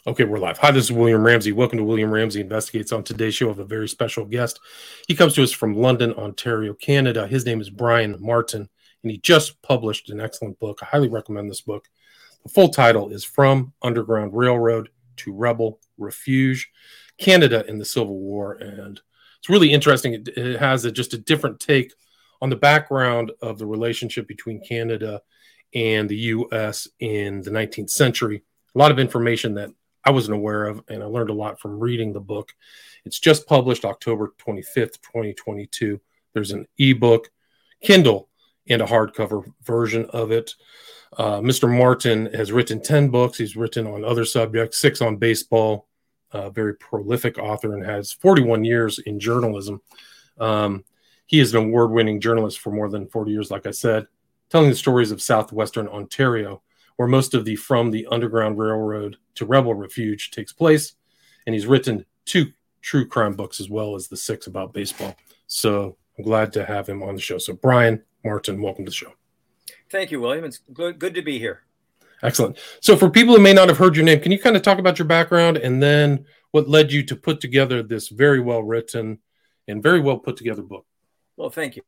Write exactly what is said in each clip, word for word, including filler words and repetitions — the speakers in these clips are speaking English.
Okay, we're live. Hi, this is William Ramsey. Welcome to William Ramsey Investigates. On today's show, I have a very special guest. He comes to us from London, Ontario, Canada. His name is Brian Martin, and he just published an excellent book. I highly recommend this book. The full title is From Underground Railroad to Rebel Refuge, Canada in the Civil War. And it's really interesting. It, it has a, just a different take on the background of the relationship between Canada and the U S in the nineteenth century. A lot of information that I wasn't aware of, and I learned a lot from reading the book. It's just published October twenty-fifth, twenty twenty-two. There's an ebook, Kindle, and a hardcover version of it. Uh, Mister Martin has written ten books. He's written on other subjects, six on baseball, a very prolific author, and has forty-one years in journalism. Um, he is an award-winning journalist for more than forty years, like I said, telling the stories of southwestern Ontario, where most of the From the Underground Railroad to Rebel Refuge takes place. And he's written two true crime books as well as the six about baseball. So I'm glad to have him on the show. So Brian Martin, welcome to the show. Thank you, William. It's good, good to be here. Excellent. So for people who may not have heard your name, can you kind of talk about your background and then what led you to put together this very well written and very well put together book? Well, thank you.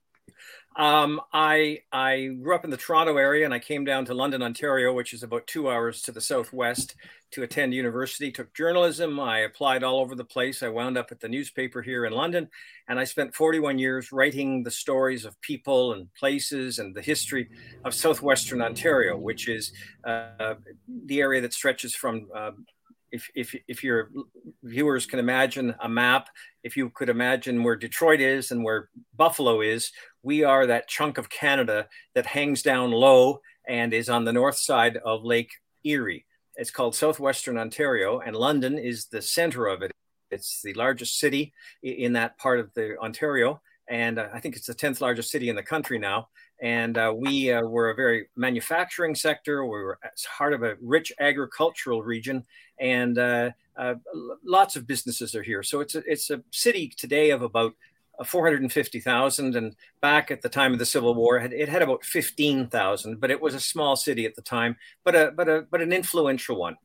Um, I I grew up in the Toronto area, and I came down to London, Ontario, which is about two hours to the southwest, to attend university. Took journalism. I applied all over the place. I wound up at the newspaper here in London, and I spent forty-one years writing the stories of people and places and the history of southwestern Ontario, which is uh, the area that stretches from uh, If, if if your viewers can imagine a map, if you could imagine where Detroit is and where Buffalo is, we are that chunk of Canada that hangs down low and is on the north side of Lake Erie. It's called Southwestern Ontario, and London is the center of it. It's the largest city in that part of the Ontario, and uh, I think it's the tenth largest city in the country now. And uh, we uh, were a very manufacturing sector. We were part of a rich agricultural region, and uh, uh, lots of businesses are here. So it's a, it's a city today of about uh, four hundred fifty thousand. And back at the time of the Civil War, it, it had about fifteen thousand, but it was a small city at the time, but a, but a, but an influential one.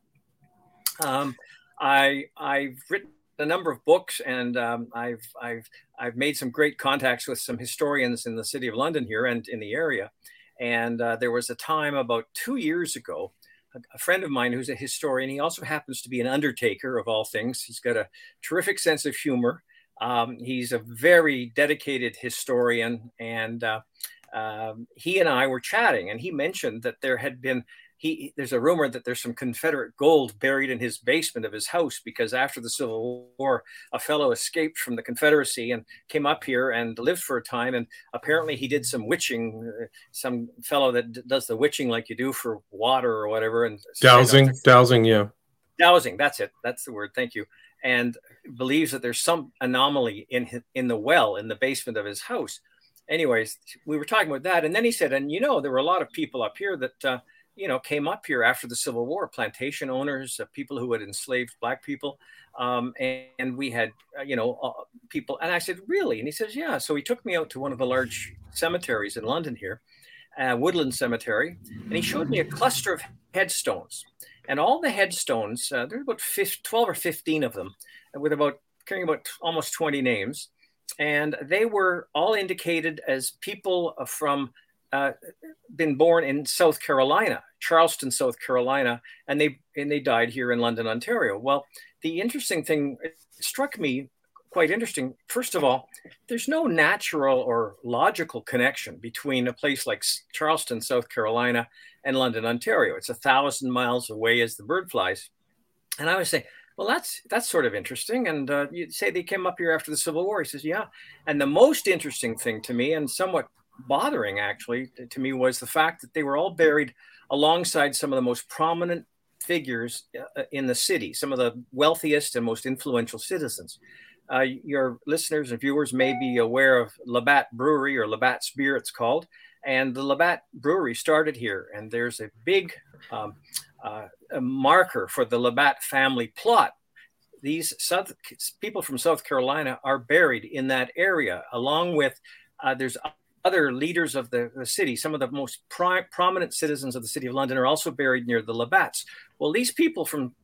Um, I, I've written a number of books, and um, I've I've I've made some great contacts with some historians in the city of London here and in the area. And uh, there was a time about two years ago, a, a friend of mine who's a historian. He also happens to be an undertaker of all things. He's got a terrific sense of humor. Um, he's a very dedicated historian, and uh, um, he and I were chatting, and he mentioned that there had been. He, there's a rumor that there's some Confederate gold buried in his basement of his house, because after the Civil War, a fellow escaped from the Confederacy and came up here and lived for a time. And apparently he did some witching, uh, some fellow that d- does the witching like you do for water or whatever. And Dowsing, dowsing, yeah. Dowsing, that's it. That's the word. Thank you. And believes that there's some anomaly in his, in the well in the basement of his house. Anyways, we were talking about that. And then he said, and you know, there were a lot of people up here that, uh, you know, came up here after the Civil War, plantation owners, uh, people who had enslaved Black people. Um, and, and we had, uh, you know, uh, people. And I said, really? And he says, yeah. So he took me out to one of the large cemeteries in London here, uh, Woodland Cemetery. And he showed me a cluster of headstones. And all the headstones, uh, there were about twelve or fifteen of them, with about carrying about almost twenty names. And they were all indicated as people from Uh, been born in South Carolina, Charleston, South Carolina, and they and they died here in London, Ontario. Well, the interesting thing, it struck me quite interesting. First of all, there's no natural or logical connection between a place like Charleston, South Carolina, and London, Ontario. It's a thousand miles away as the bird flies. And I was saying, well, that's that's sort of interesting. And uh, you say they came up here after the Civil War. He says, yeah. And the most interesting thing to me, and somewhat bothering actually to me, was the fact that they were all buried alongside some of the most prominent figures in the city, some of the wealthiest and most influential citizens. Uh, your listeners and viewers may be aware of Labatt Brewery, or Labatt's Beer it's called, and the Labatt Brewery started here, and there's a big um, uh, a marker for the Labatt family plot. These South, people from South Carolina are buried in that area, along with uh, there's other leaders of the, the city. Some of the most pri- prominent citizens of the city of London are also buried near the Labatts. Well, these people from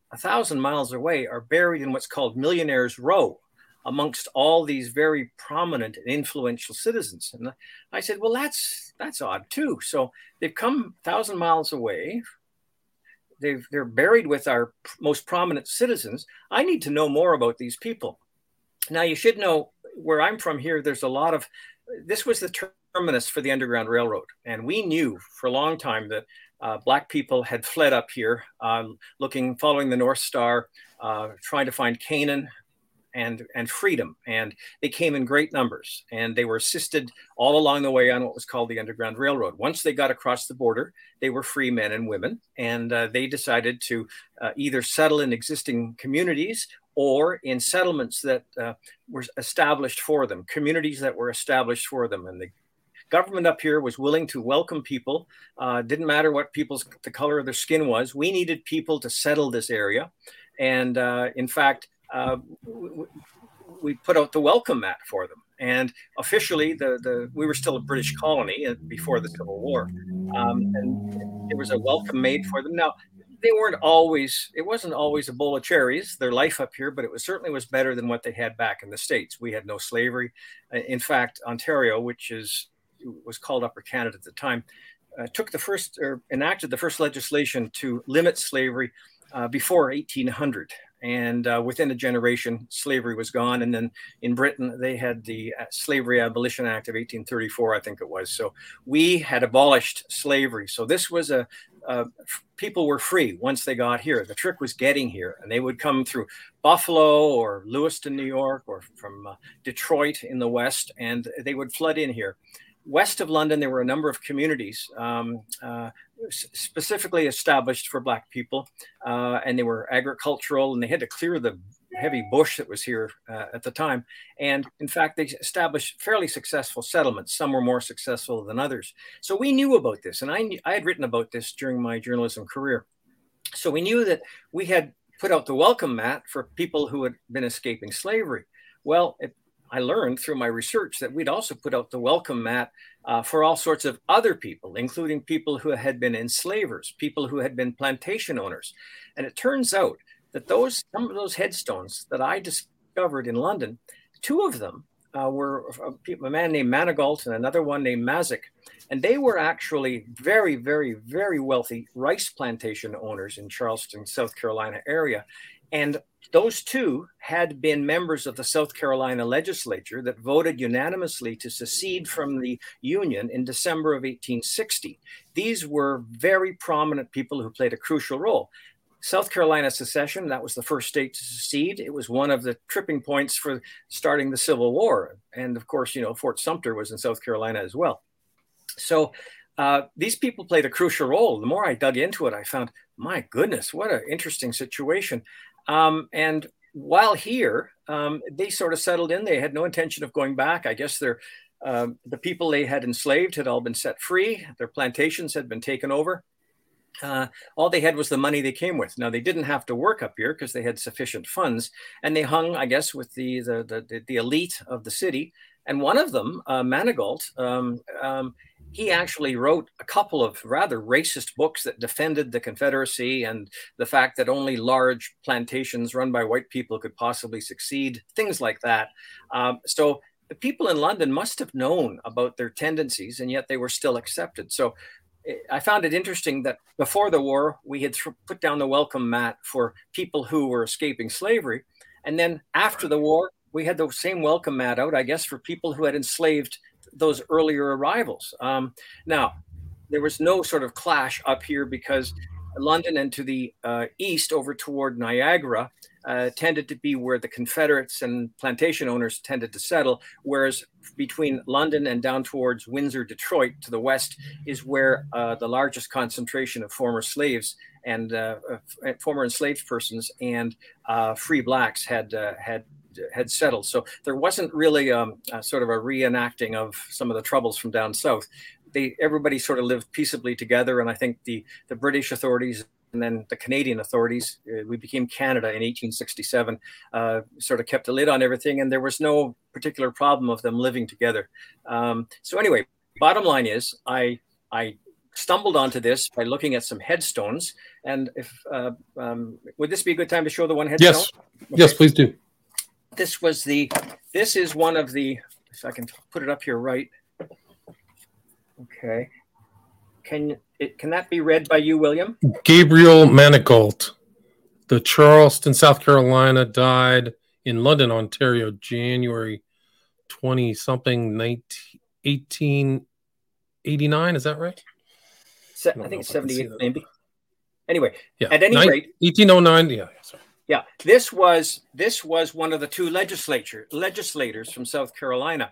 a thousand miles away are buried in what's called Millionaire's Row amongst all these very prominent and influential citizens. And I said, well, that's that's odd too. So they've come a thousand miles away. They've, they're buried with our most prominent citizens. I need to know more about these people. Now, you should know where I'm from here, there's a lot of, this was the terminus for the Underground Railroad. And we knew for a long time that uh, Black people had fled up here, uh, looking, following the North Star, uh, trying to find Canaan and and freedom. And they came in great numbers, and they were assisted all along the way on what was called the Underground Railroad. Once they got across the border, they were free men and women, and uh, they decided to uh, either settle in existing communities or in settlements that uh, were established for them, communities that were established for them. And the government up here was willing to welcome people. Uh, didn't matter what people's, the color of their skin was. We needed people to settle this area. And uh, in fact, uh, we put out the welcome mat for them. And officially, the, the we were still a British colony before the Civil War. Um, and there was a welcome made for them. Now, they weren't always, it wasn't always a bowl of cherries, their life up here, but it was certainly was better than what they had back in the States. We had no slavery. In fact, Ontario, which is was called Upper Canada at the time, uh, took the first, or enacted the first legislation to limit slavery uh, before eighteen hundred. And uh, within a generation, slavery was gone. And then in Britain, they had the Slavery Abolition Act of eighteen thirty-four, I think it was. So we had abolished slavery. So this was a, uh, people were free once they got here. The trick was getting here. And they would come through Buffalo or Lewiston, New York, or from uh, Detroit in the West, and they would flood in here. West of London, there were a number of communities um, uh, specifically established for Black people, uh, and they were agricultural, and they had to clear the heavy bush that was here uh, at the time. And in fact, they established fairly successful settlements. Some were more successful than others. So we knew about this, and I, knew, I had written about this during my journalism career. So we knew that we had put out the welcome mat for people who had been escaping slavery. Well, it, I learned through my research that we'd also put out the welcome mat uh, for all sorts of other people, including people who had been enslavers, people who had been plantation owners. And it turns out that those some of those headstones that I discovered in London, two of them uh, were a, a man named Manigault and another one named Mazik. And they were actually very, very, very wealthy rice plantation owners in Charleston, South Carolina area. And those two had been members of the South Carolina legislature that voted unanimously to secede from the Union in December of eighteen sixty. These were very prominent people who played a crucial role. South Carolina secession, that was the first state to secede. It was one of the tripping points for starting the Civil War. And of course, you know, Fort Sumter was in South Carolina as well. So uh, these people played a crucial role. The more I dug into it, I found, my goodness, what an interesting situation. Um, and while here, um, they sort of settled in. They had no intention of going back. I guess they're, uh, the people they had enslaved had all been set free. Their plantations had been taken over. Uh, all they had was the money they came with. Now, they didn't have to work up here because they had sufficient funds. And they hung, I guess, with the, the, the, the elite of the city. And one of them, uh, Manigault, um, um, he actually wrote a couple of rather racist books that defended the Confederacy and the fact that only large plantations run by white people could possibly succeed, things like that. Um, so the people in London must have known about their tendencies, and yet they were still accepted. So I found it interesting that before the war, we had th- put down the welcome mat for people who were escaping slavery. And then after the war, we had the same welcome mat out, I guess, for people who had enslaved those earlier arrivals. Um, now, there was no sort of clash up here because London and to the uh, east over toward Niagara uh, tended to be where the Confederates and plantation owners tended to settle, whereas between London and down towards Windsor, Detroit to the west is where uh, the largest concentration of former slaves and uh, uh, former enslaved persons and uh, free blacks had uh, had had settled. So there wasn't really um, a sort of a reenacting of some of the troubles from down south. They, everybody sort of lived peaceably together. And I think the, the British authorities and then the Canadian authorities, uh, we became Canada in eighteen sixty-seven, uh, sort of kept a lid on everything. And there was no particular problem of them living together. Um, so anyway, bottom line is I, I stumbled onto this by looking at some headstones. And if uh, um, would this be a good time to show the one headstone? Yes, okay. Yes, please do. This was the. This is one of the. If I can put it up here right. Okay. Can it can that be read by you, William? Gabriel Manigault, the Charleston, South Carolina, died in London, Ontario, January twenty something, eighteen eighty-nine. Is that right? Se- I, I think it's seventy-eight, maybe. Anyway, yeah. At any Nin- rate, eighteen oh nine. Yeah, sorry. Yeah, this was this was one of the two legislature legislators from South Carolina,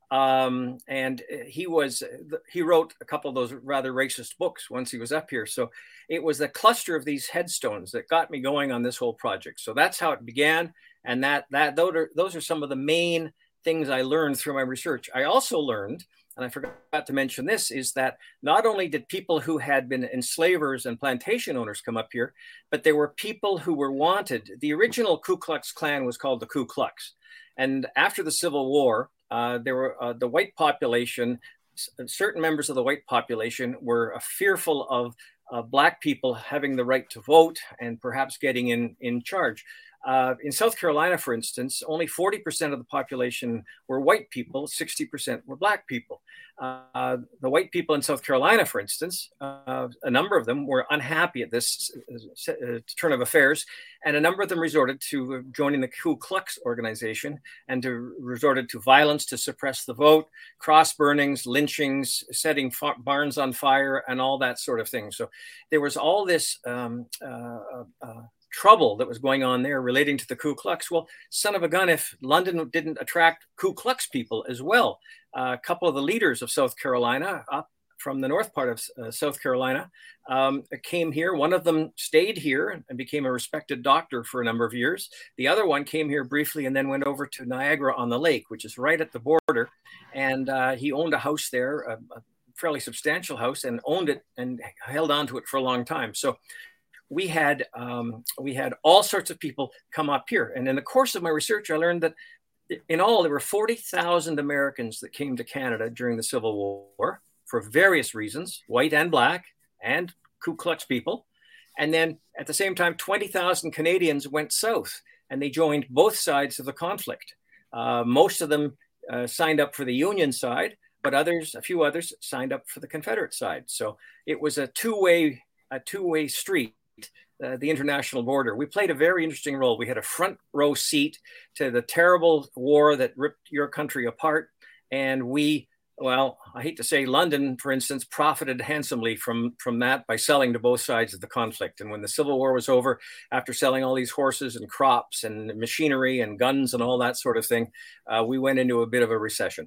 um, and he was he wrote a couple of those rather racist books once he was up here. So it was the cluster of these headstones that got me going on this whole project. So that's how it began, and that that those are those are some of the main things I learned through my research. I also learned, and I forgot to mention this, is that not only did people who had been enslavers and plantation owners come up here, but there were people who were wanted. The original Ku Klux Klan was called the Ku Klux. And after the Civil War, uh, there were uh, the white population, certain members of the white population were uh, fearful of uh, Black people having the right to vote and perhaps getting in, in charge. Uh, in South Carolina, for instance, only forty percent of the population were white people, sixty percent were Black people. Uh, the white people in South Carolina, for instance, uh, a number of them were unhappy at this uh, turn of affairs, and a number of them resorted to joining the Ku Klux organization and to, resorted to violence to suppress the vote, cross burnings, lynchings, setting fa- barns on fire, and all that sort of thing. So there was all this um, uh, uh, trouble that was going on there relating to the Ku Klux. Well, son of a gun, if London didn't attract Ku Klux people as well. Uh, a couple of the leaders of South Carolina, up from the north part of uh, South Carolina, um, came here. One of them stayed here and became a respected doctor for a number of years. The other one came here briefly and then went over to Niagara on the Lake, which is right at the border. And uh, he owned a house there, a, a fairly substantial house, and owned it and held on to it for a long time. So we had um, we had all sorts of people come up here. And in the course of my research, I learned that in all, there were forty thousand Americans that came to Canada during the Civil War for various reasons, white and Black and Ku Klux people. And then at the same time, twenty thousand Canadians went south and they joined both sides of the conflict. Uh, most of them uh, signed up for the Union side, but others, a few others signed up for the Confederate side. So it was a two-way, a two-way street. Uh, the international border. We played a very interesting role. We had a front row seat to the terrible war that ripped your country apart. And we, well, I hate to say London, for instance, profited handsomely from, from that by selling to both sides of the conflict. And when the Civil War was over, after selling all these horses and crops and machinery and guns and all that sort of thing, uh, we went into a bit of a recession.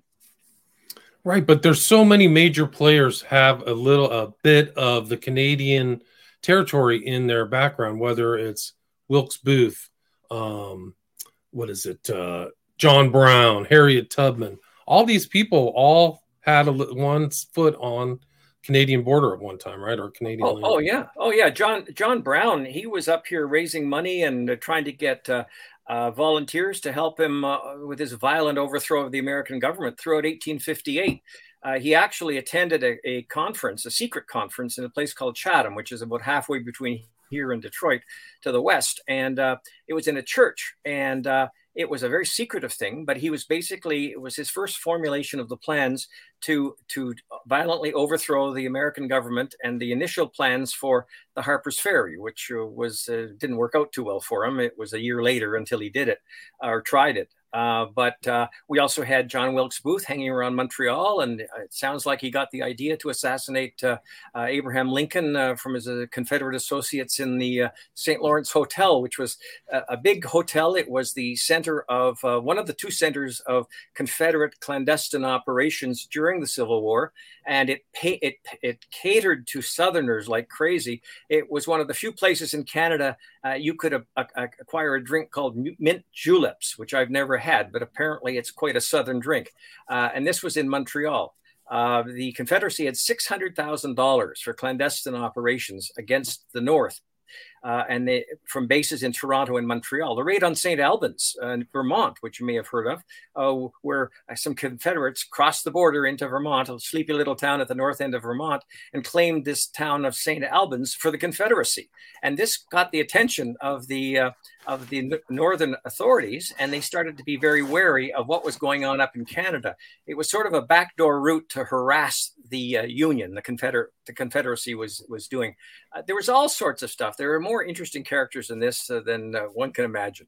Right. But there's so many major players have a little, a bit of the Canadian territory in their background, whether it's Wilkes Booth, um, what is it, uh, John Brown, Harriet Tubman. All these people all had a, one foot on Canadian border at one time, right? Or Canadian. Oh, oh yeah, oh yeah. John John Brown, he was up here raising money and uh, trying to get uh, uh, volunteers to help him uh, with his violent overthrow of the American government throughout eighteen fifty-eight. Uh, he actually attended a, a conference, a secret conference in a place called Chatham, which is about halfway between here and Detroit to the west. And uh, it was in a church. And uh, it was a very secretive thing, but he was basically, it was his first formulation of the plans to, to violently overthrow the American government and the initial plans for the Harper's Ferry, which uh, was uh, didn't work out too well for him. It was a year later until he did it or tried it. Uh, but uh, we also had John Wilkes Booth hanging around Montreal, and it sounds like he got the idea to assassinate uh, uh, Abraham Lincoln uh, from his uh, Confederate associates in the uh, Saint Lawrence Hotel, which was a, a big hotel. It was the center of uh, one of the two centers of Confederate clandestine operations during the Civil War, and it pay, it it catered to Southerners like crazy. It was one of the few places in Canada uh, you could a, a, acquire a drink called mint juleps, which I've never had, but apparently it's quite a Southern drink. Uh, and this was in Montreal. Uh, the Confederacy had six hundred thousand dollars for clandestine operations against the North. uh, and they, from bases in Toronto and Montreal. The raid on Saint Albans uh, in Vermont, which you may have heard of, uh, where some Confederates crossed the border into Vermont, a sleepy little town at the north end of Vermont, and claimed this town of Saint Albans for the Confederacy. And this got the attention of the uh, of the northern authorities, and they started to be very wary of what was going on up in Canada. It was sort of a backdoor route to harass the uh, Union, the Confederate, the Confederacy was was doing. Uh, there was all sorts of stuff. There are more interesting characters in this uh, than uh, one can imagine.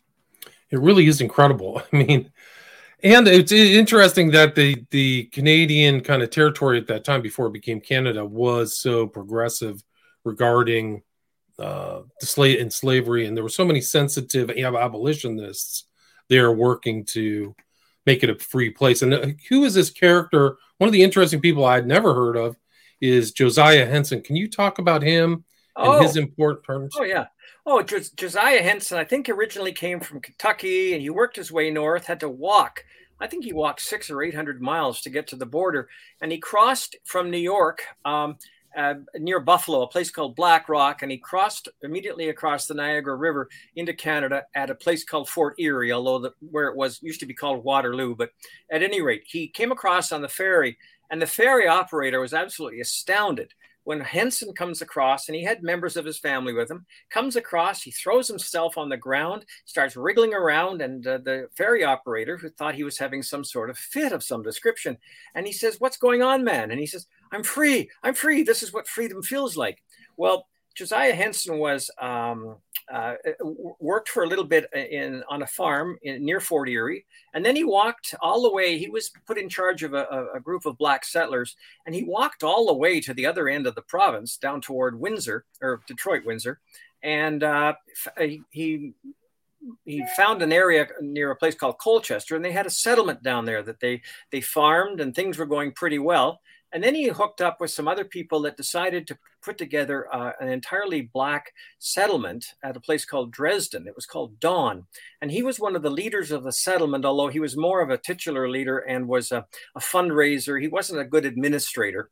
It really is incredible. I mean, and it's interesting that the the Canadian kind of territory at that time, before it became Canada, was so progressive regarding uh, the slave and slavery, and there were so many sensitive abolitionists there working to make it a free place. And uh, who is this character? One of the interesting people I'd never heard of is Josiah Henson. Can you talk about him and oh. his important terms? Oh, yeah. Oh, Jos- Josiah Henson, I think originally came from Kentucky, and he worked his way north, had to walk. I think he walked six or eight hundred miles to get to the border. And he crossed from New York um, uh, near Buffalo, a place called Black Rock. And he crossed immediately across the Niagara River into Canada at a place called Fort Erie, although the, where it was used to be called Waterloo. But at any rate, he came across on the ferry, and the ferry operator was absolutely astounded when Henson comes across, and he had members of his family with him, comes across, he throws himself on the ground, starts wriggling around, and uh, the ferry operator, who thought he was having some sort of fit of some description, and he says, "What's going on, man?" And he says, "I'm free, I'm free. This is what freedom feels like." Well, Josiah Henson was um, uh, worked for a little bit in on a farm in, near Fort Erie, and then he walked all the way. He was put in charge of a, a group of black settlers, and he walked all the way to the other end of the province, down toward Windsor or Detroit, Windsor, and uh, he he found an area near a place called Colchester, and they had a settlement down there that they they farmed, and things were going pretty well. And then he hooked up with some other people that decided to put together uh, an entirely black settlement at a place called Dresden. It was called Dawn. And he was one of the leaders of the settlement, although he was more of a titular leader and was a, a fundraiser. He wasn't a good administrator.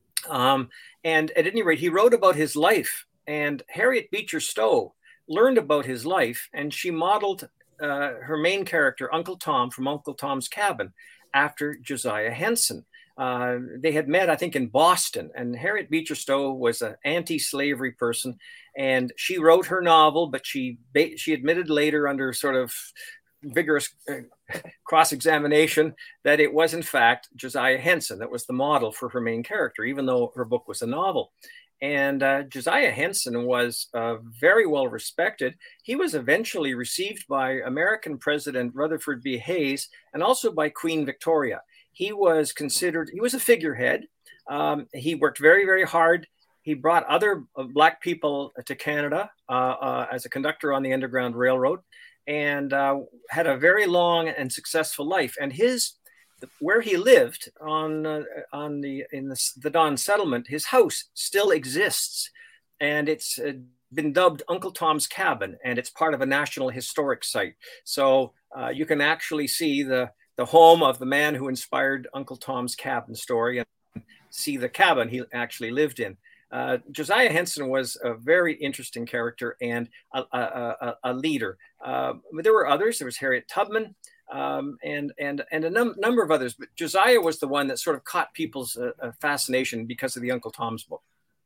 Um, and at any rate, he wrote about his life. And Harriet Beecher Stowe learned about his life, and she modeled uh, her main character, Uncle Tom, from Uncle Tom's Cabin, after Josiah Henson. Uh, they had met, I think, in Boston, and Harriet Beecher Stowe was an anti-slavery person, and she wrote her novel, but she she admitted later, under sort of vigorous uh, cross-examination, that it was in fact Josiah Henson that was the model for her main character, even though her book was a novel. And uh, Josiah Henson was uh, very well respected. He was eventually received by American President Rutherford B. Hayes and also by Queen Victoria. He was considered, he was a figurehead. Um, he worked very, very hard. He brought other Black people to Canada uh, uh, as a conductor on the Underground Railroad, and uh, had a very long and successful life. And his, where he lived on uh, on the in the, the Dawn settlement, his house still exists, and it's uh, been dubbed Uncle Tom's Cabin, and it's part of a National Historic Site. So uh, you can actually see the the home of the man who inspired Uncle Tom's Cabin story, and see the cabin he actually lived in. Uh, Josiah Henson was a very interesting character and a, a, a, a leader. Uh, there were others. There was Harriet Tubman um, and and and a num- number of others. But Josiah was the one that sort of caught people's uh, uh, fascination because of the Uncle Tom's book.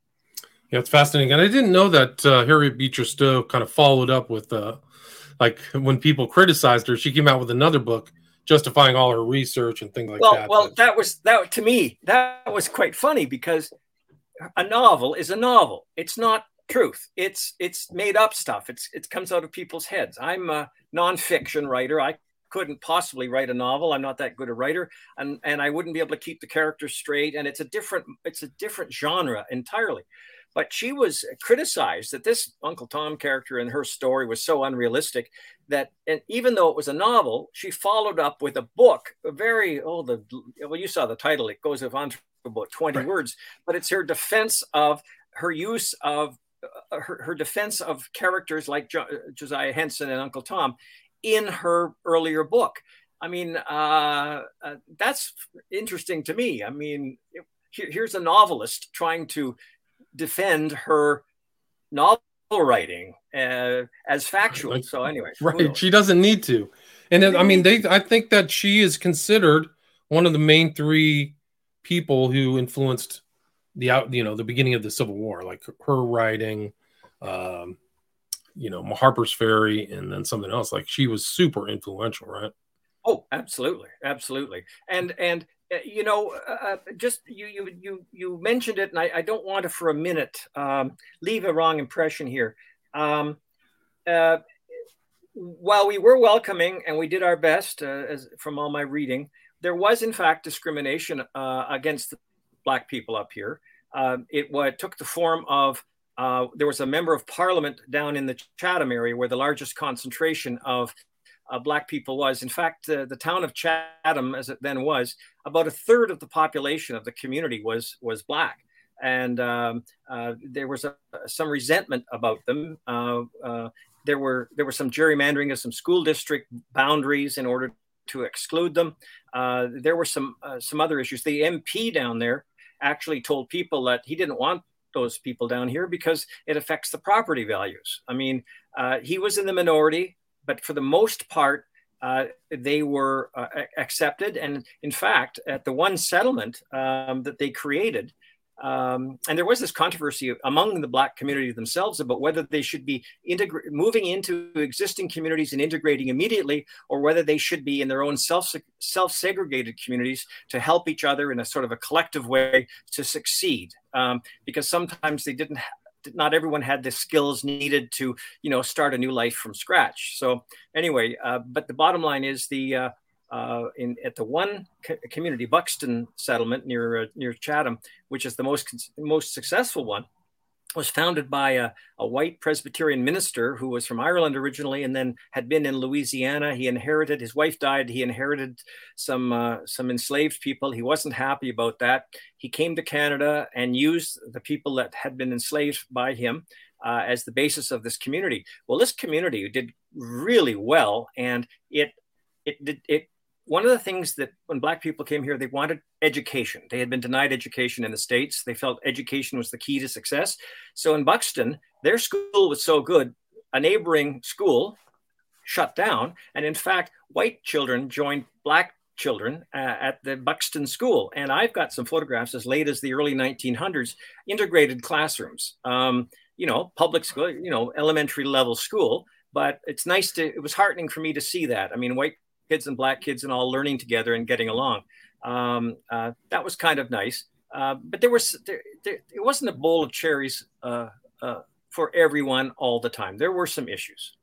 Yeah, it's fascinating. And I didn't know that uh, Harriet Beecher Stowe kind of followed up with, uh, like, when people criticized her, she came out with another book justifying all her research and things like well, that. Well, well, that was that to me, that was quite funny, because a novel is a novel. It's not truth. It's it's made up stuff. It's it comes out of people's heads. I'm a nonfiction writer. I couldn't possibly write a novel. I'm not that good a writer, and and I wouldn't be able to keep the characters straight. And it's a different it's a different genre entirely. But she was criticized that this Uncle Tom character in her story was so unrealistic that, and even though it was a novel, she followed up with a book, a very, oh, the well, you saw the title. It goes on for about twenty right. words, but it's her defense of her use of uh, her, her defense of characters like jo- Josiah Henson and Uncle Tom in her earlier book. I mean, uh, uh, that's interesting to me. I mean, here, here's a novelist trying to defend her novel writing uh, as factual. Like, so anyway, right. She doesn't need to. And then, I mean, they, I think that she is considered one of the main three people who influenced the out, you know, the beginning of the Civil War, like her writing, um, you know, Harper's Ferry, and then something else. Like, she was super influential, right? Oh, absolutely, absolutely. And and uh, you know, uh, just you you you you mentioned it, and I, I don't want to for a minute um, leave a wrong impression here. Um, uh, while we were welcoming and we did our best, uh, as from all my reading, there was in fact discrimination uh, against the Black people up here. Uh, it what took the form of uh, there was a member of Parliament down in the Chatham area where the largest concentration of uh, Black people was. In fact, uh, the town of Chatham, as it then was, about a third of the population of the community was was Black, and um, uh, there was a, some resentment about them. Uh, uh, there were there was some gerrymandering of some school district boundaries in order to exclude them. Uh, there were some uh, some other issues. The M P down there actually told people that he didn't want those people down here because it affects the property values. I mean, uh, he was in the minority, but for the most part, uh, they were uh, accepted. And in fact, at the one settlement um, that they created, um, and there was this controversy among the Black community themselves about whether they should be integra- moving into existing communities and integrating immediately, or whether they should be in their own self self-segregated communities to help each other in a sort of a collective way to succeed. Um, because sometimes they didn't, ha- not everyone had the skills needed to, you know, start a new life from scratch. So anyway, uh, but the bottom line is the uh, uh, in at the one co- community, Buxton settlement near uh, near Chatham, which is the most most successful one, was founded by a, a white Presbyterian minister who was from Ireland originally and then had been in Louisiana. He inherited, his wife died, he inherited some uh, some enslaved people. He wasn't happy about that. He came to Canada and used the people that had been enslaved by him uh, as the basis of this community. Well, this community did really well, and it it did it. One of the things that when Black people came here, they wanted education. They had been denied education in the States. They felt education was the key to success. So in Buxton, their school was so good, a neighboring school shut down. And in fact, white children joined Black children uh, at the Buxton school. And I've got some photographs as late as the early nineteen hundreds, integrated classrooms, um, you know, public school, you know, elementary level school. But it's nice to, it was heartening for me to see that. I mean, white kids and Black kids and all learning together and getting along. Um, uh, that was kind of nice. Uh, but there was, there, there, it wasn't a bowl of cherries uh, uh, for everyone all the time. There were some issues.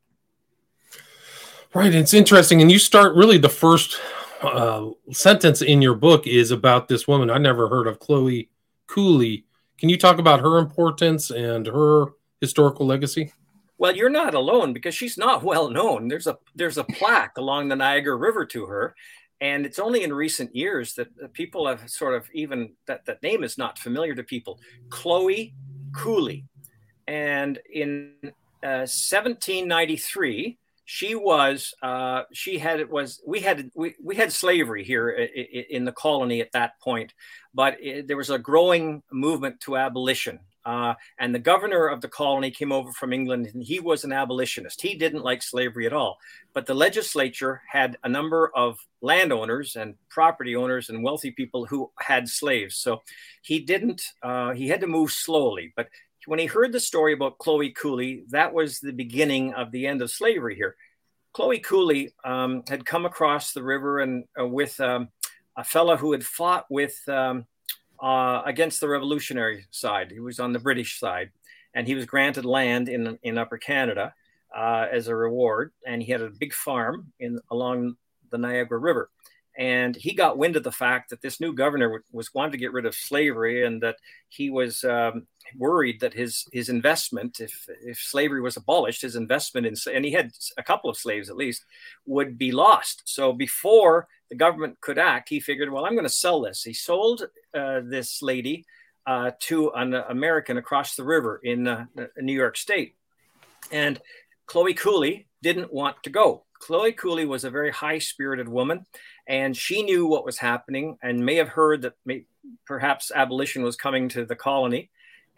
Right. It's interesting. And you start really the first uh, sentence in your book is about this woman. I never heard of Chloe Cooley. Can you talk about her importance and her historical legacy? Well, you're not alone because she's not well known. There's a there's a plaque along the Niagara River to her, and it's only in recent years that people have sort of even that that name is not familiar to people. Chloe Cooley, and in uh, seventeen ninety-three, she was uh, she had it was we had we, we had slavery here in the colony at that point, but it, there was a growing movement to abolition. Uh, and the governor of the colony came over from England, and he was an abolitionist. He didn't like slavery at all. But the legislature had a number of landowners and property owners and wealthy people who had slaves. So he didn't, uh, he had to move slowly. But when he heard the story about Chloe Cooley, that was the beginning of the end of slavery here. Chloe Cooley um, had come across the river and uh, with um, a fellow who had fought with um, Uh, against the revolutionary side. He was on the British side, and he was granted land in in Upper Canada uh, as a reward. And he had a big farm in along the Niagara River. And he got wind of the fact that this new governor was wanting to get rid of slavery, and that he was um, worried that his his investment, if if slavery was abolished, his investment in, and he had a couple of slaves at least, would be lost. So before the government could act, he figured, well, I'm going to sell this. He sold uh, this lady uh, to an American across the river in uh, New York State. And Chloe Cooley didn't want to go. Chloe Cooley was a very high-spirited woman, and she knew what was happening and may have heard that may, perhaps abolition was coming to the colony.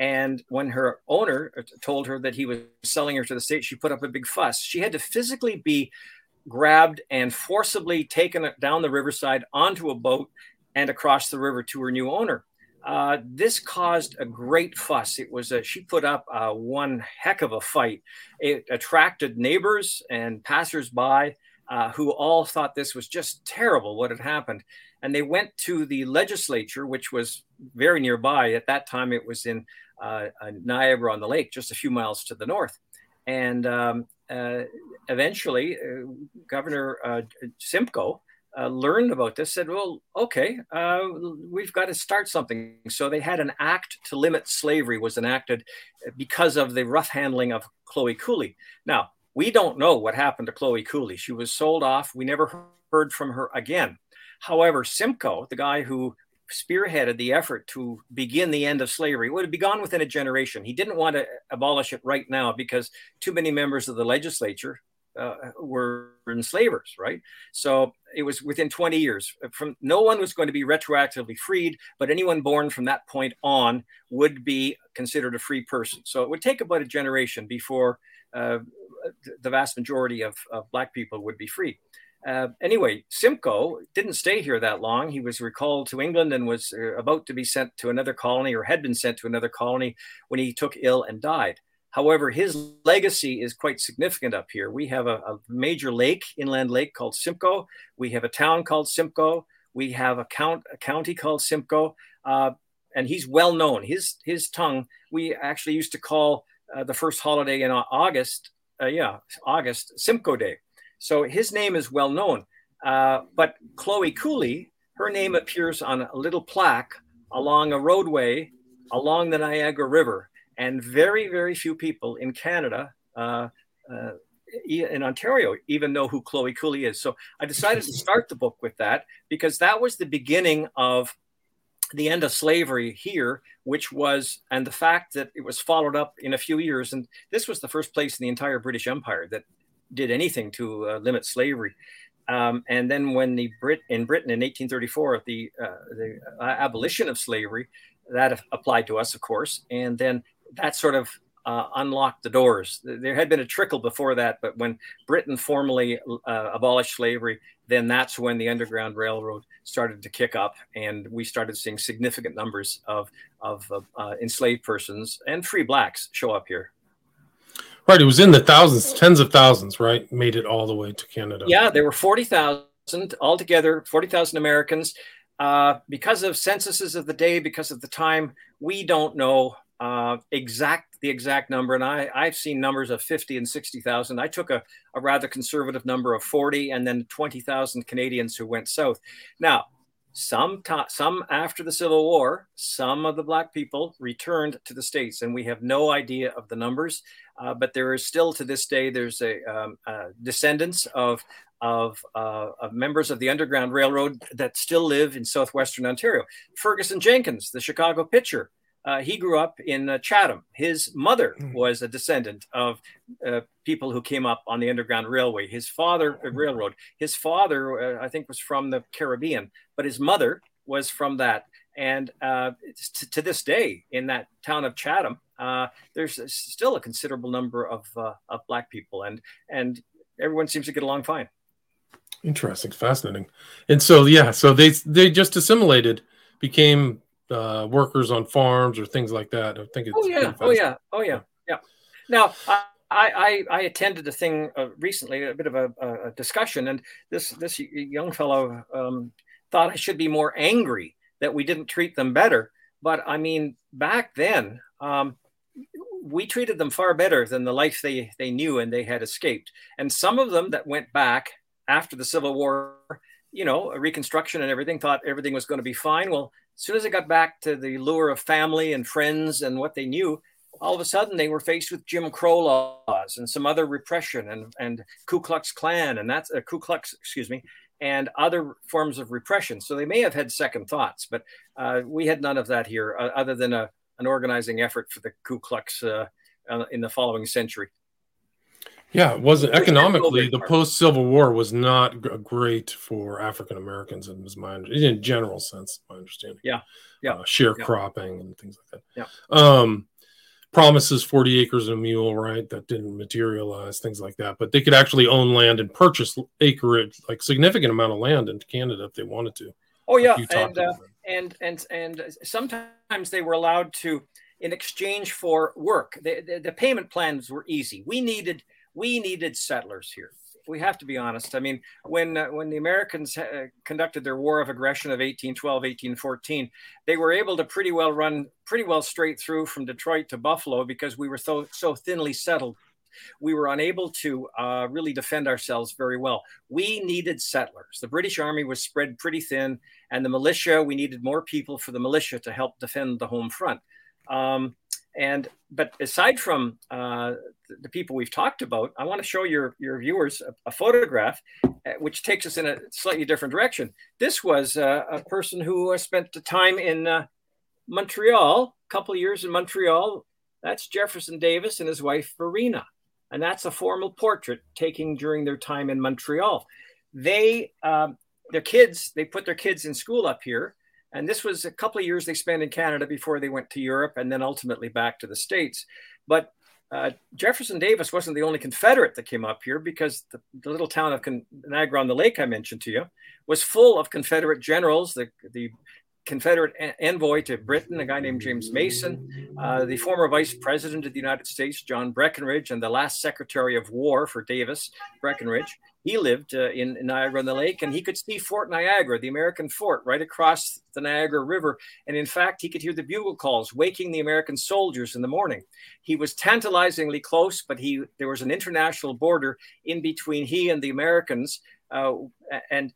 And when her owner told her that he was selling her to the state, she put up a big fuss. She had to physically be grabbed and forcibly taken down the riverside onto a boat and across the river to her new owner. Uh, this caused a great fuss. It was a, she put up uh, one heck of a fight. It attracted neighbors and passersby uh, who all thought this was just terrible what had happened. And they went to the legislature, which was very nearby. At that time, it was in uh, Niagara on the Lake, just a few miles to the north. And um, uh, eventually, uh, Governor uh, Simcoe uh, learned about this, said, well, okay, uh, we've got to start something. So they had an act to limit slavery was enacted because of the rough handling of Chloe Cooley. Now, we don't know what happened to Chloe Cooley. She was sold off. We never heard from her again. However, Simcoe, the guy who spearheaded the effort to begin the end of slavery, would be gone within a generation. He didn't want to abolish it right now because too many members of the legislature uh, were enslavers, right? So it was within twenty years. From no one was going to be retroactively freed, but anyone born from that point on would be considered a free person. So it would take about a generation before uh, the vast majority of, of Black people would be free. Uh, anyway, Simcoe didn't stay here that long. He was recalled to England and was uh, about to be sent to another colony, or had been sent to another colony, when he took ill and died. However, his legacy is quite significant up here. We have a, a major lake, inland lake, called Simcoe. We have a town called Simcoe. We have a, count, a county called Simcoe. Uh, and he's well known. His, his tongue, we actually used to call uh, the first holiday in August, uh, yeah, August, Simcoe Day. So his name is well known, uh, but Chloe Cooley, her name appears on a little plaque along a roadway along the Niagara River. And very, very few people in Canada, uh, uh, in Ontario, even know who Chloe Cooley is. So I decided to start the book with that because that was the beginning of the end of slavery here, which was, and the fact that it was followed up in a few years. And this was the first place in the entire British Empire that did anything to uh, limit slavery. Um, and then when the Brit in Britain in eighteen thirty-four, the, uh, the abolition of slavery, that applied to us, of course. And then that sort of uh, unlocked the doors. There had been a trickle before that, but when Britain formally uh, abolished slavery, then that's when the Underground Railroad started to kick up, and we started seeing significant numbers of, of uh, enslaved persons and free Blacks show up here. Right, it was in the thousands, tens of thousands, right? Made it all the way to Canada. Yeah, there were forty thousand altogether, forty thousand Americans. Uh, because of censuses of the day, because of the time, we don't know uh, exact the exact number. And I, I've seen numbers of fifty and sixty thousand. I took a, a rather conservative number of forty, and then twenty thousand Canadians who went south. Now, Some, some after the Civil War, some of the Black people returned to the States, and we have no idea of the numbers. Uh, but there is still, to this day, there's a um, uh, descendants of of, uh, of members of the Underground Railroad that still live in southwestern Ontario. Ferguson Jenkins, the Chicago pitcher, uh, he grew up in uh, Chatham. His mother was a descendant of uh, people who came up on the Underground Railway. His father, uh, railroad, his father, uh, I think, was from the Caribbean, but his mother was from that. And uh, to, to this day, in that town of Chatham, uh, there's still a considerable number of uh, of Black people, and and everyone seems to get along fine. Interesting, fascinating. And so, yeah, so they they just assimilated, became uh, workers on farms or things like that. I think it's oh yeah, oh yeah, oh yeah, yeah. Now, I I, I attended a thing uh, recently, a bit of a, a discussion, and this this young fellow um, thought I should be more angry that we didn't treat them better. But I mean, back then, um, we treated them far better than the life they, they knew and they had escaped. And some of them that went back after the Civil War, you know, Reconstruction and everything, thought everything was going to be fine. Well, as soon as they got back to the lure of family and friends and what they knew, all of a sudden they were faced with Jim Crow laws and some other repression and, and Ku Klux Klan and that's uh, Ku Klux, excuse me, and other forms of repression. So they may have had second thoughts, but uh, we had none of that here uh, other than a, an organizing effort for the Ku Klux uh, uh, in the following century. Yeah, it wasn't economically, the post-Civil War was not g- great for African Americans, and was my in general sense, my understanding. Yeah, yeah, uh, sharecropping yeah. and things like that. Yeah. Um, promises forty acres and a mule, right? That didn't materialize, things like that. But they could actually own land and purchase acreage, like significant amount of land in Canada if they wanted to. Oh yeah, like and uh, and and and sometimes they were allowed to, in exchange for work. The, the, the payment plans were easy. We needed we needed settlers here. We have to be honest. I mean, when uh, when the Americans uh, conducted their war of aggression of eighteen twelve, eighteen fourteen, they were able to pretty well run pretty well straight through from Detroit to Buffalo because we were so so thinly settled. We were unable to uh, really defend ourselves very well. We needed settlers. The British Army was spread pretty thin, and the militia, we needed more people for the militia to help defend the home front. Um, and but aside from uh, the, the people we've talked about, I want to show your, your viewers a, a photograph uh, which takes us in a slightly different direction. This was uh, a person who uh, spent the time in uh, Montreal, a couple of years in Montreal. That's Jefferson Davis and his wife, Verena. And that's a formal portrait taken during their time in Montreal. They, um, their kids, they put their kids in school up here. And this was a couple of years they spent in Canada before they went to Europe and then ultimately back to the States. But uh, Jefferson Davis wasn't the only Confederate that came up here, because the, the little town of Con- Niagara-on-the-Lake I mentioned to you was full of Confederate generals. The, the Confederate envoy to Britain, a guy named James Mason, uh, the former vice president of the United States, John Breckinridge, and the last secretary of war for Davis, Breckinridge. He lived uh, in, in Niagara-on-the-Lake, and he could see Fort Niagara, the American fort, right across the Niagara River. And in fact, he could hear the bugle calls waking the American soldiers in the morning. He was tantalizingly close, but he there was an international border in between he and the Americans. Uh, and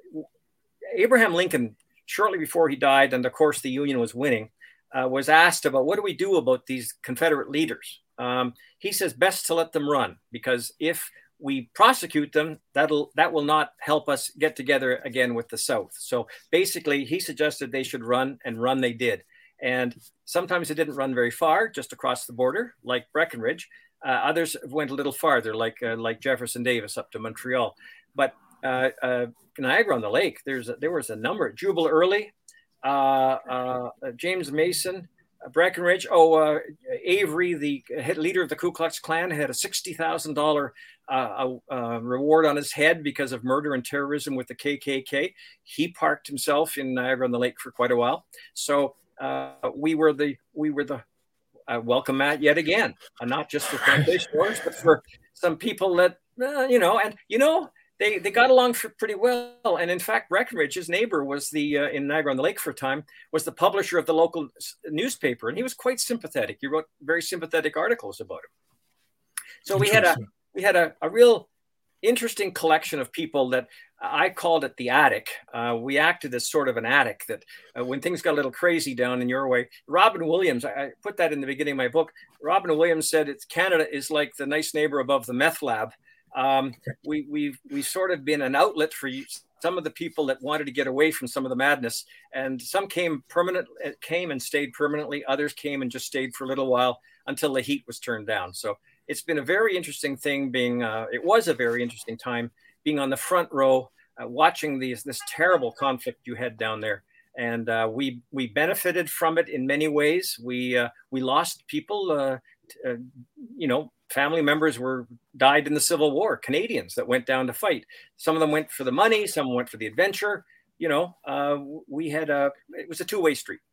Abraham Lincoln, shortly before he died, and of course the Union was winning, uh, was asked about what do we do about these Confederate leaders. Um, he says best to let them run, because if we prosecute them, that'll that will not help us get together again with the South. So basically, he suggested they should run, and run they did. And sometimes they didn't run very far, just across the border, like Breckinridge. Uh, others went a little farther, like uh, like Jefferson Davis up to Montreal. But uh, uh, Niagara-on-the-Lake, there's a, there was a number. Jubal Early, uh, uh, James Mason, uh, Breckinridge. Oh, uh, Avery, the head leader of the Ku Klux Klan, had a sixty thousand dollars uh, uh, reward on his head because of murder and terrorism with the K K K. He parked himself in Niagara-on-the-Lake for quite a while. So uh, we were the we were the uh, welcome mat yet again, and not just for plantation owners, but for some people that uh, you know, and you know. They, they got along for pretty well. And in fact, Breckinridge, his neighbor, was the, uh, in Niagara-on-the-Lake for a time, was the publisher of the local newspaper. And he was quite sympathetic. He wrote very sympathetic articles about him. So we had a, we had a, a real interesting collection of people that I called it the attic. Uh, we acted as sort of an attic that uh, when things got a little crazy down in your way. Robin Williams, I, I put that in the beginning of my book. Robin Williams said it's Canada is like the nice neighbor above the meth lab. Um, we, we've, we've sort of been an outlet for you, some of the people that wanted to get away from some of the madness, and some came permanent, came and stayed permanently. Others came and just stayed for a little while until the heat was turned down. So it's been a very interesting thing being, uh, it was a very interesting time being on the front row, uh, watching these, this terrible conflict you had down there. And uh, we, we benefited from it in many ways. We, uh, we lost people, uh, uh, you know, family members were died in the Civil War, Canadians that went down to fight. Some of them went for the money, some went for the adventure. You know, uh, we had a, it was a two-way street.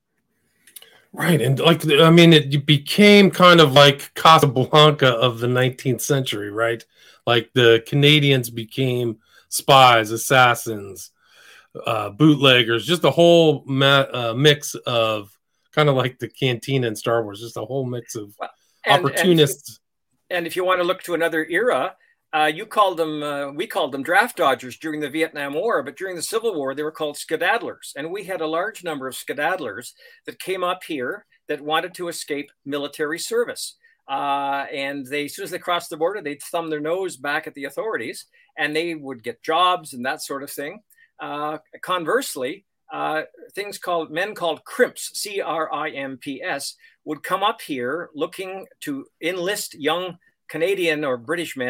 Right. And like, I mean, it became kind of like Casablanca of the nineteenth century, right? Like the Canadians became spies, assassins, uh, bootleggers, just a whole ma- uh, mix of kind of like the Cantina in Star Wars, just a whole mix of well, and, opportunists. And- And if you want to look to another era, uh, you called them, uh, we called them draft dodgers during the Vietnam War, but during the Civil War, they were called skedaddlers. And we had a large number of skedaddlers that came up here that wanted to escape military service. Uh, and they, as soon as they crossed the border, they'd thumb their nose back at the authorities, and they would get jobs and that sort of thing. Uh, conversely, uh, things called, men called crimps, C R I M P S, would come up here looking to enlist young Canadian or British men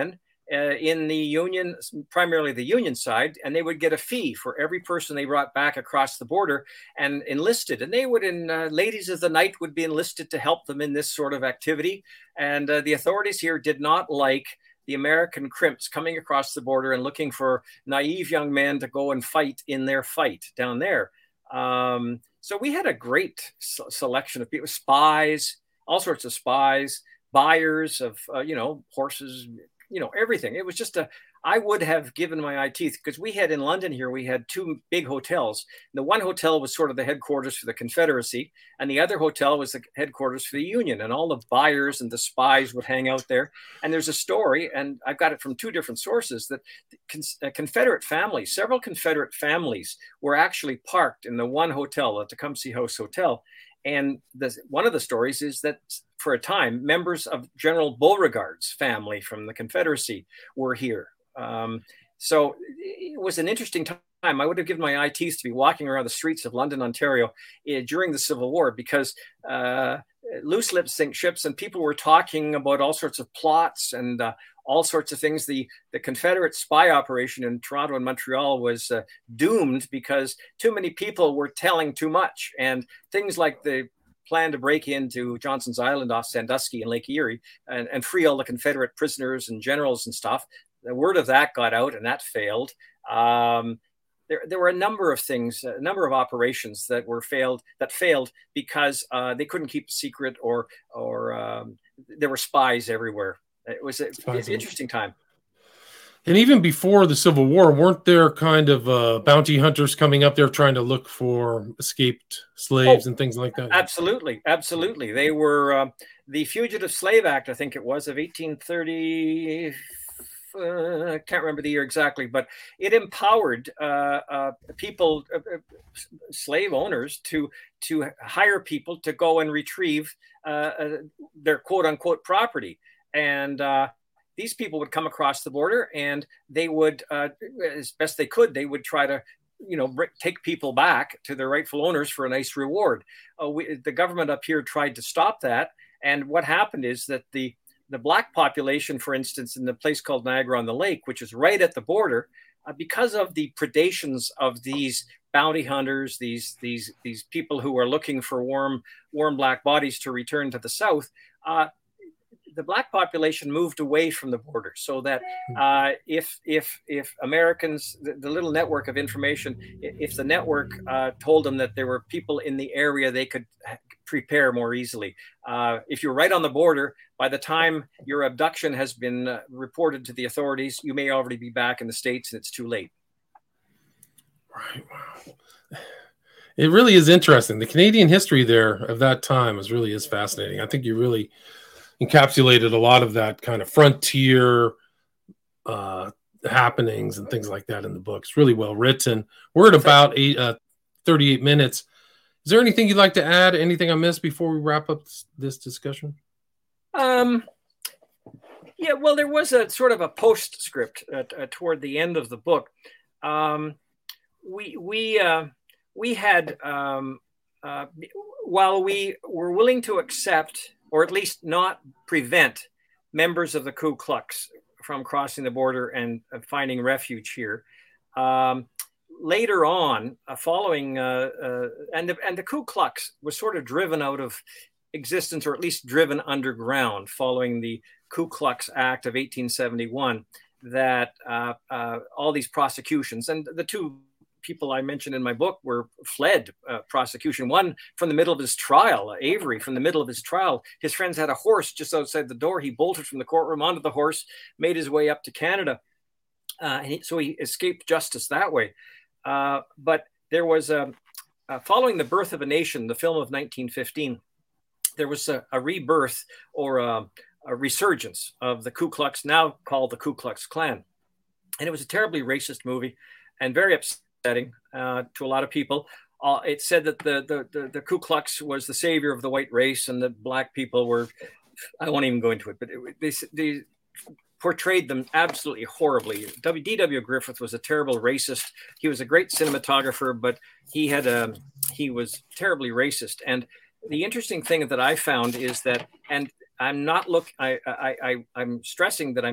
uh, in the Union, primarily the Union side, and they would get a fee for every person they brought back across the border and enlisted. And they would, in uh, ladies of the night, would be enlisted to help them in this sort of activity. And uh, the authorities here did not like the American crimps coming across the border and looking for naive young men to go and fight in their fight down there. Um, so we had a great selection of people, spies, all sorts of spies, buyers of, uh, you know, horses, you know, everything. It was just a, I would have given my eye teeth, because we had in London here, we had two big hotels. The one hotel was sort of the headquarters for the Confederacy, and the other hotel was the headquarters for the Union, and all the buyers and the spies would hang out there. And there's a story, and I've got it from two different sources, that con- Confederate families, several Confederate families were actually parked in the one hotel, the Tecumseh House Hotel. And the, one of the stories is that for a time, members of General Beauregard's family from the Confederacy were here. Um, so it was an interesting time. I would have given my eye teeth to be walking around the streets of London, Ontario uh, during the Civil War, because uh, loose lips sink ships, and people were talking about all sorts of plots and uh, all sorts of things. The, the Confederate spy operation in Toronto and Montreal was uh, doomed because too many people were telling too much. And things like the plan to break into Johnson's Island off Sandusky and Lake Erie and, and free all the Confederate prisoners and generals and stuff. The word of that got out, and that failed. Um, there, there were a number of things, a number of operations that were failed, that failed because uh, they couldn't keep a secret, or, or um, there were spies everywhere. It was an interesting time. And even before the Civil War, weren't there kind of uh, bounty hunters coming up there trying to look for escaped slaves oh, and things like that? Absolutely. Absolutely. They were uh, the Fugitive Slave Act, I think it was, of eighteen thirty. Uh, I can't remember the year exactly, but it empowered uh, uh, people, uh, slave owners, to to hire people to go and retrieve uh, uh, their quote unquote property. And uh, these people would come across the border, and they would, uh, as best they could, they would try to, you know, take people back to their rightful owners for a nice reward. Uh, we, the government up here tried to stop that. And what happened is that the The Black population, for instance, in the place called Niagara-on-the-Lake, which is right at the border, uh, because of the predations of these bounty hunters, these these these people who are looking for warm warm black bodies to return to the South, uh, the Black population moved away from the border, so that uh, if if if Americans, the, the little network of information, if the network uh, told them that there were people in the area, they could prepare more easily. Uh, if you're right on the border, by the time your abduction has been uh, reported to the authorities, you may already be back in the States, and it's too late. Right. Wow. It really is interesting. The Canadian history there of that time is really is fascinating. I think you really encapsulated a lot of that kind of frontier uh, happenings and things like that in the book. It's really well written. We're at about eight, uh, thirty-eight minutes. Is there anything you'd like to add? Anything I missed before we wrap up this discussion? Um, yeah, well, there was a sort of a postscript uh, uh, toward the end of the book. Um, we we uh, we had um, uh, while we were willing to accept, or at least not prevent, members of the Ku Klux from crossing the border and uh, finding refuge here. Um, later on, uh, following, uh, uh, and, the, and the Ku Klux was sort of driven out of existence, or at least driven underground, following the Ku Klux Act of eighteen seventy-one, that uh, uh, all these prosecutions, and the two people I mentioned in my book were fled uh, prosecution. One from the middle of his trial, uh, Avery, from the middle of his trial. His friends had a horse just outside the door. He bolted from the courtroom onto the horse, made his way up to Canada. Uh, and he, so he escaped justice that way. Uh, but there was, a, uh, following The Birth of a Nation, the film of nineteen fifteen, there was a, a rebirth, or a, a resurgence of the Ku Klux, now called the Ku Klux Klan. And it was a terribly racist movie and very upsetting uh, to a lot of people. Uh, it said that the, the, the, the Ku Klux was the savior of the white race, and that black people were, I won't even go into it, but it, they, they portrayed them absolutely horribly. D W Griffith was a terrible racist. He was a great cinematographer, but he had a, he was terribly racist. And the interesting thing that I found is that, and I'm not look, I, I, I, I'm stressing that I'm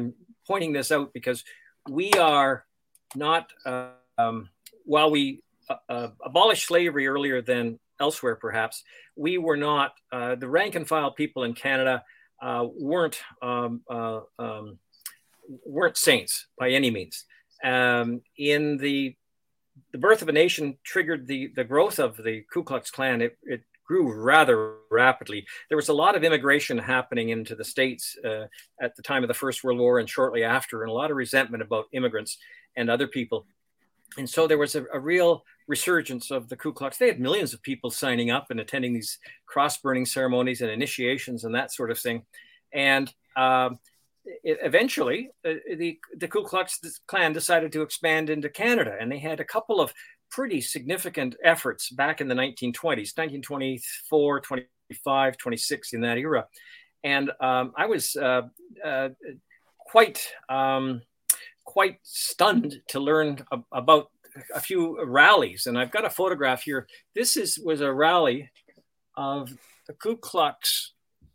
pointing this out because we are not, uh, um, while we uh, uh, abolished slavery earlier than elsewhere, perhaps, we were not, uh, the rank and file people in Canada uh, weren't, um, uh, um, weren't saints by any means. Um, in the, the birth of a nation triggered the, the growth of the Ku Klux Klan. It, it grew rather rapidly. There was a lot of immigration happening into the States uh, at the time of the First World War and shortly after, and a lot of resentment about immigrants and other people. And so there was a, a real resurgence of the Ku Klux. They had millions of people signing up and attending these cross-burning ceremonies and initiations and that sort of thing. And um, it, eventually, uh, the, the Ku Klux Klan decided to expand into Canada, and they had a couple of pretty significant efforts back in the nineteen twenties, nineteen twenty-four, twenty-five, twenty-six, in that era. And um, I was uh, uh, quite... Um, quite stunned to learn about a few rallies. And I've got a photograph here. This is was a rally of the Ku Klux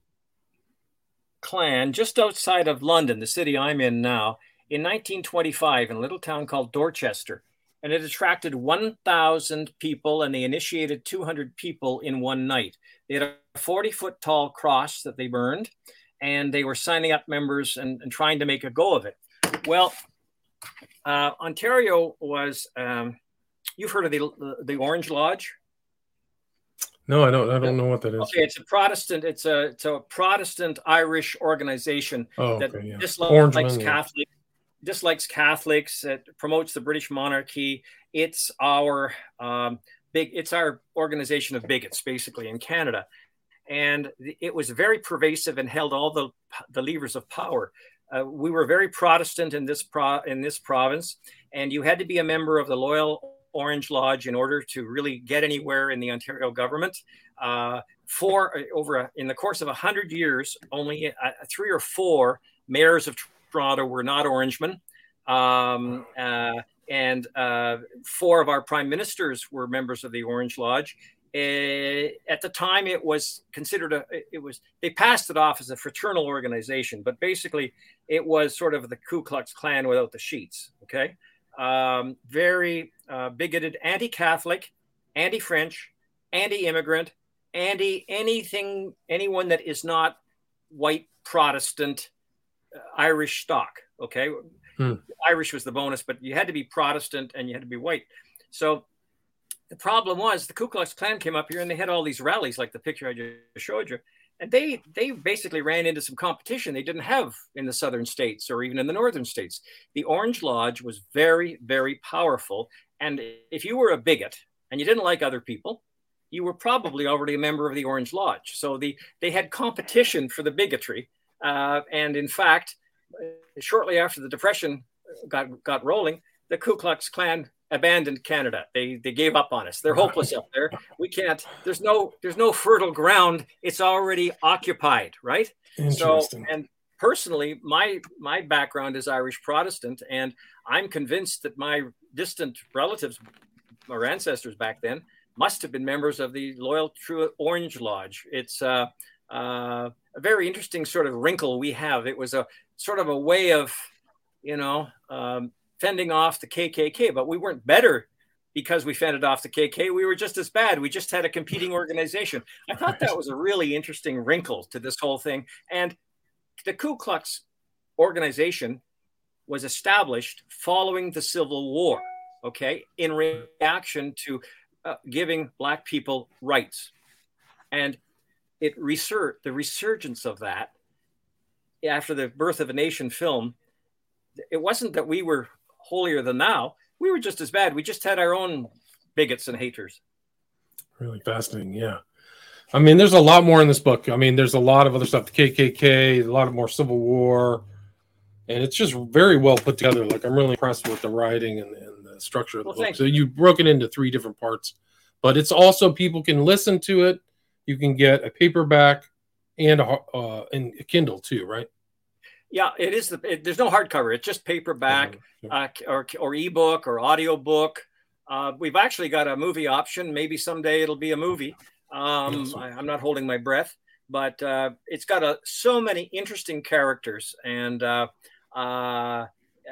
Klan just outside of London, the city I'm in now, in nineteen twenty-five in a little town called Dorchester. And it attracted one thousand people, and they initiated two hundred people in one night. They had a forty foot tall cross that they burned, and they were signing up members and, and trying to make a go of it. Well, Uh, Ontario was, um, you've heard of the, the Orange Lodge? No, I don't. I don't know what that is. Okay, it's a Protestant. It's a it's a Protestant Irish organization oh, that okay, yeah. dislikes Man, Catholic, yeah. dislikes Catholics. It promotes the British monarchy. It's our um, big. It's our organization of bigots, basically, in Canada, and it was very pervasive and held all the the levers of power. Uh, we were very Protestant in this pro in this province, and you had to be a member of the Loyal Orange Lodge in order to really get anywhere in the Ontario government. Uh, for over a, in the course of a hundred years, only uh, three or four mayors of Toronto were not Orangemen, um, uh, and uh, four of our prime ministers were members of the Orange Lodge. Uh, at the time, it was considered a, it was, they passed it off as a fraternal organization, but basically it was sort of the Ku Klux Klan without the sheets. Okay. Um, very uh, bigoted, anti-Catholic, anti-French, anti-immigrant, anti anything, anyone that is not white Protestant uh, Irish stock. Okay. Hmm. Irish was the bonus, but you had to be Protestant and you had to be white. So the problem was the Ku Klux Klan came up here and they had all these rallies like the picture I just showed you. And they they basically ran into some competition they didn't have in the southern states or even in the northern states. The Orange Lodge was very, very powerful. And if you were a bigot and you didn't like other people, you were probably already a member of the Orange Lodge. So the they had competition for the bigotry. Uh, and in fact, shortly after the Depression got, got rolling, the Ku Klux Klan abandoned Canada. They they gave up on us. They're hopeless up there. We can't. There's no there's no fertile ground. It's already occupied, right? So, and personally, my my background is Irish Protestant, and I'm convinced that my distant relatives or ancestors back then must have been members of the Loyal True Orange Lodge. It's uh, uh, a very interesting sort of wrinkle we have. It was a sort of a way of, you know. Um, fending off the K K K, but we weren't better because we fended off the K K. We were just as bad. We just had a competing organization. I thought that was a really interesting wrinkle to this whole thing. And the Ku Klux organization was established following the Civil War, okay, in reaction to uh, giving Black people rights. And it resur- the resurgence of that after the Birth of a Nation film, it wasn't that we were holier than thou. We were just as bad. We just had our own bigots and haters. Really fascinating. Yeah. I mean, there's a lot more in this book. I mean, there's a lot of other stuff, the K K K, a lot of more Civil War, and it's just very well put together. Like, I'm really impressed with the writing and, and the structure of the well, book. So you broke it into three different parts, but it's also, people can listen to it. You can get a paperback and a, uh, and a Kindle too, right? Yeah, it is. The, it, there's no hardcover. It's just paperback mm-hmm. uh, or, or ebook or audiobook. Uh, we've actually got a movie option. Maybe someday it'll be a movie. Um, yes. I, I'm not holding my breath, but uh, it's got a, so many interesting characters. And uh, Uh,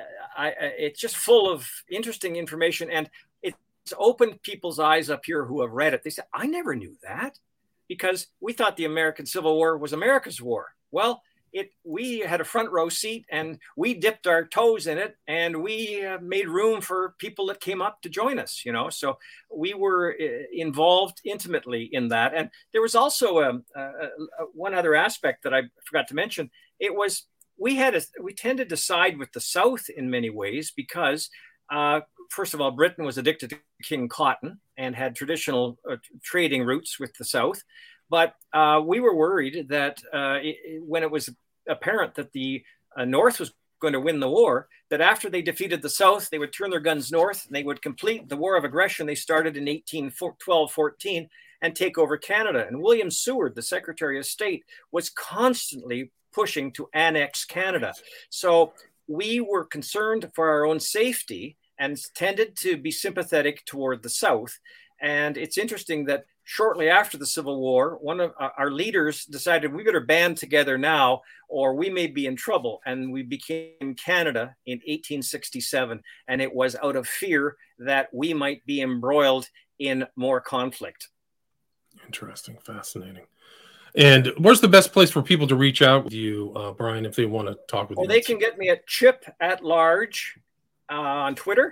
I, it's just full of interesting information, and it's opened people's eyes up here who have read it. They said, I never knew that, because we thought the American Civil War was America's war. Well, it we had a front row seat, and we dipped our toes in it, and we uh, made room for people that came up to join us, you know. So we were uh, involved intimately in that. And there was also a, a, a, one other aspect that I forgot to mention. It was we had a, we tended to side with the South in many ways because, uh, first of all, Britain was addicted to King Cotton and had traditional uh, trading routes with the South. But uh, we were worried that uh, it, when it was apparent that the uh, North was going to win the war, that after they defeated the South, they would turn their guns north and they would complete the war of aggression they started in eighteen twelve fourteen and take over Canada. And William Seward, the Secretary of State, was constantly pushing to annex Canada. So we were concerned for our own safety and tended to be sympathetic toward the South. And it's interesting that shortly after the Civil War, one of our leaders decided we better band together now or we may be in trouble. And we became Canada in eighteen sixty-seven. And it was out of fear that we might be embroiled in more conflict. Interesting. Fascinating. And where's the best place for people to reach out with you, uh, Brian, if they want to talk with well, you? Well, they can get me at Chip at Large uh, on Twitter,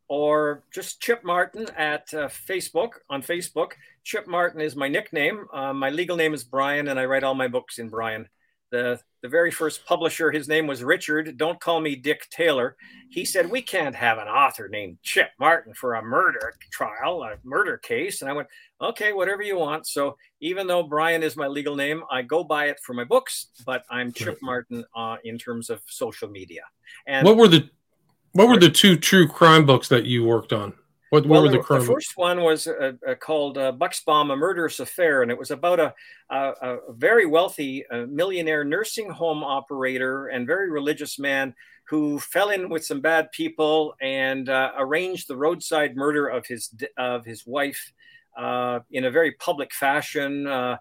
or just Chip Martin at uh, Facebook, on Facebook. Chip Martin is my nickname. Uh, my legal name is Brian, and I write all my books in Brian. The, the very first publisher, his name was Richard. Don't call me Dick Taylor. He said, we can't have an author named Chip Martin for a murder trial, a murder case. And I went, okay, whatever you want. So even though Brian is my legal name, I go by it for my books, but I'm Chip Martin uh, in terms of social media. And what were the What were the two true crime books that you worked on? What, well, what were the crime The first one was uh, uh, called uh, Bucksbaum, A Murderous Affair, and it was about a, a, a very wealthy uh, millionaire nursing home operator and very religious man who fell in with some bad people and uh, arranged the roadside murder of his of his wife uh, in a very public fashion. Uh,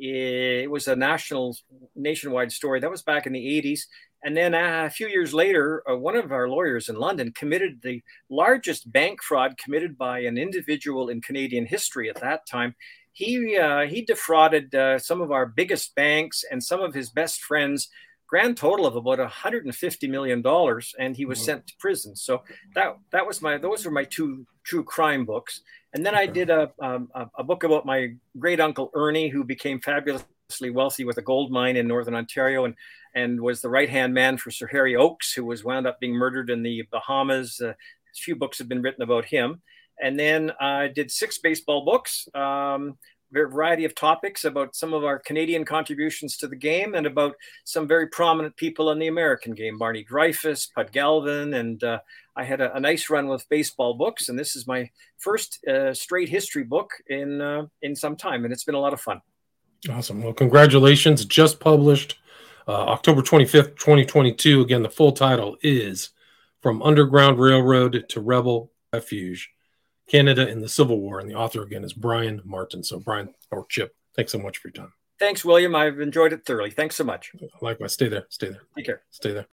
it was a national, nationwide story. That was back in the eighties. And then uh, a few years later, uh, one of our lawyers in London committed the largest bank fraud committed by an individual in Canadian history at that time. He uh, he defrauded uh, some of our biggest banks and some of his best friends, grand total of about one hundred fifty million dollars, and he was mm-hmm. sent to prison. So that that was my those were my two true crime books. And then I did a um, a, a book about my great uncle Ernie, who became fabulously wealthy with a gold mine in Northern Ontario, and and was the right-hand man for Sir Harry Oakes, who was wound up being murdered in the Bahamas. Uh, a few books have been written about him. And then I did six baseball books, um, a variety of topics about some of our Canadian contributions to the game and about some very prominent people in the American game, Barney Dreyfuss, Pud Galvin, and uh, I had a, a nice run with baseball books. And this is my first uh, straight history book in, uh, in some time, and it's been a lot of fun. Awesome. Well, congratulations. Just published. Uh, October twenty-fifth, twenty twenty-two. Again, the full title is From Underground Railroad to Rebel Refuge, Canada in the Civil War. And the author, again, is Brian Martin. So, Brian, or Chip, thanks so much for your time. Thanks, William. I've enjoyed it thoroughly. Thanks so much. Likewise. Stay there. Stay there. Take care. Stay there.